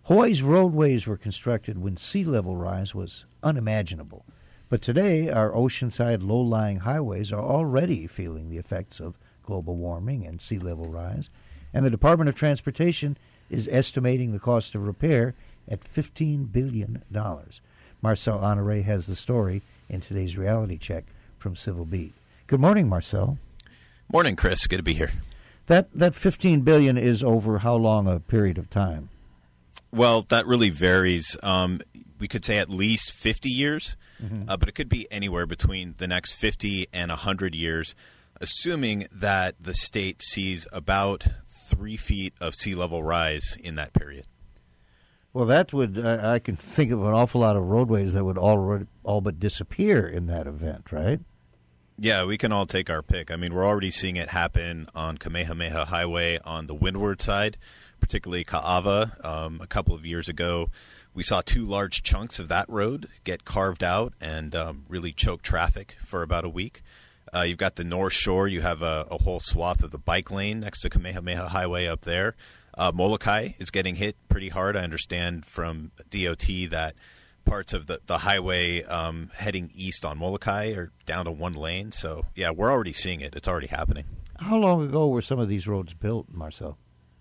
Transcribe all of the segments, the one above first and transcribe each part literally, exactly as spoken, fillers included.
Hawaii's roadways were constructed when sea level rise was unimaginable. But today, our oceanside low-lying highways are already feeling the effects of global warming and sea level rise. And the Department of Transportation is estimating the cost of repair at fifteen billion dollars. Marcel Honoré has the story in today's Reality Check from Civil Beat. Good morning, Marcel. Morning, Chris. Good to be here. That that fifteen billion dollars is over how long a period of time? Well, that really varies. Um, we could say at least fifty years, mm-hmm. uh, but it could be anywhere between the next fifty and one hundred years, assuming that the state sees about three feet of sea level rise in that period. Well, that would, uh, I can think of an awful lot of roadways that would all, all but disappear in that event, right? Yeah, we can all take our pick. I mean, we're already seeing it happen on Kamehameha Highway on the windward side, particularly Ka'ava. Um, a couple of years ago, we saw two large chunks of that road get carved out and um, really choke traffic for about a week. Uh, you've got the North Shore. You have a, a whole swath of the bike lane next to Kamehameha Highway up there. Uh, Molokai is getting hit pretty hard. I understand from D O T that parts of the, the highway um, heading east on Molokai are down to one lane. So, yeah, we're already seeing it. It's already happening. How long ago were some of these roads built, Marcel?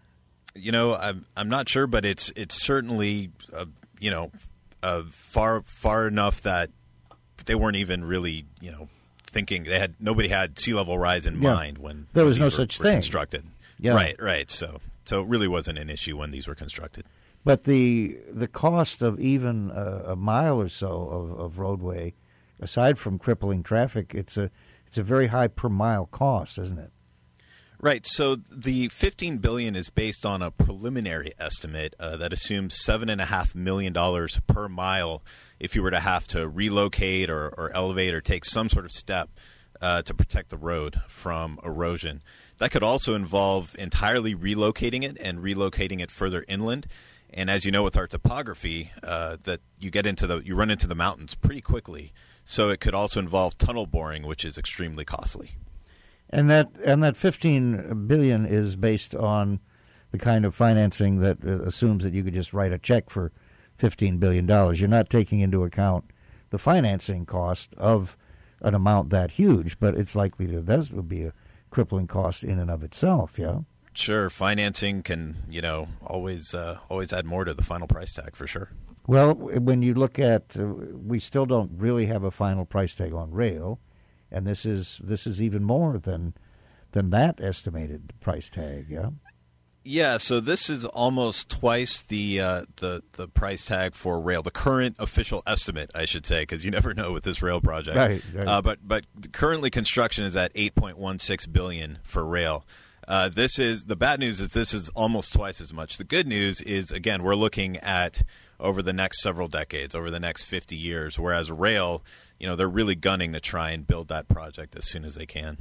You know, I'm I'm not sure, but it's it's certainly uh, you know uh, far far enough that they weren't even really you know thinking they had nobody had sea level rise in yeah. mind when there was no were, such were thing constructed. Yeah. Right, right. So so it really wasn't an issue when these were constructed. But the the cost of even a, a mile or so of, of roadway, aside from crippling traffic, it's a it's a very high per mile cost, isn't it? Right. So the fifteen billion dollars is based on a preliminary estimate uh, that assumes seven and a half million dollars per mile if you were to have to relocate or, or elevate or take some sort of step uh, to protect the road from erosion. That could also involve entirely relocating it and relocating it further inland. And as you know, with our topography, uh, that you get into the you run into the mountains pretty quickly. So it could also involve tunnel boring, which is extremely costly. And that and that fifteen billion dollars is based on the kind of financing that uh, assumes that you could just write a check for fifteen billion dollars. You're not taking into account the financing cost of an amount that huge, but it's likely to that would be a crippling cost in and of itself, yeah? Sure. Financing can, you know, always uh, always add more to the final price tag for sure. Well, when you look at, uh, we still don't really have a final price tag on rail. And this is this is even more than than that estimated price tag, yeah. Yeah, so this is almost twice the uh, the the price tag for rail, the current official estimate, I should say, because you never know with this rail project. Right. right. Uh, but but currently construction is at eight point one six billion dollars for rail. Uh, this is the bad news is this is almost twice as much. The good news is again we're looking at over the next several decades, over the next fifty years, whereas rail, you know, they're really gunning to try and build that project as soon as they can.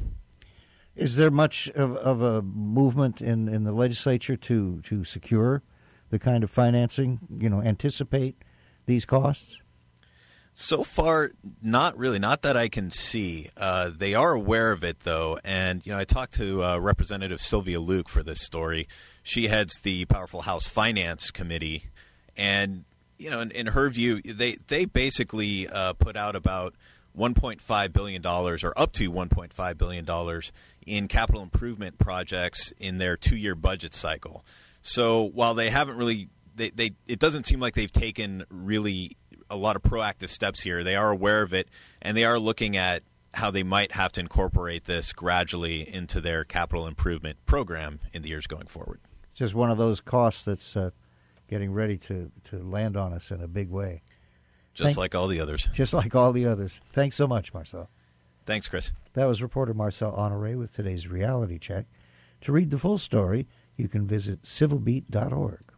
Is there much of, of a movement in, in the legislature to, to secure the kind of financing, you know, anticipate these costs? So far, not really. Not that I can see. Uh, they are aware of it, though. And, you know, I talked to uh, Representative Sylvia Luke for this story. She heads the Powerful House Finance Committee. And, you know, in, in her view, they, they basically uh, put out about one point five billion dollars or up to one point five billion dollars in capital improvement projects in their two-year budget cycle. So while they haven't really they, – they, it doesn't seem like they've taken really a lot of proactive steps here. They are aware of it, and they are looking at how they might have to incorporate this gradually into their capital improvement program in the years going forward. Just one of those costs that's uh, getting ready to, to land on us in a big way. Just Thank, like all the others. Just like all the others. Thanks so much, Marcel. Thanks, Chris. That was reporter Marcel Honoré with today's Reality Check. To read the full story, you can visit civil beat dot org.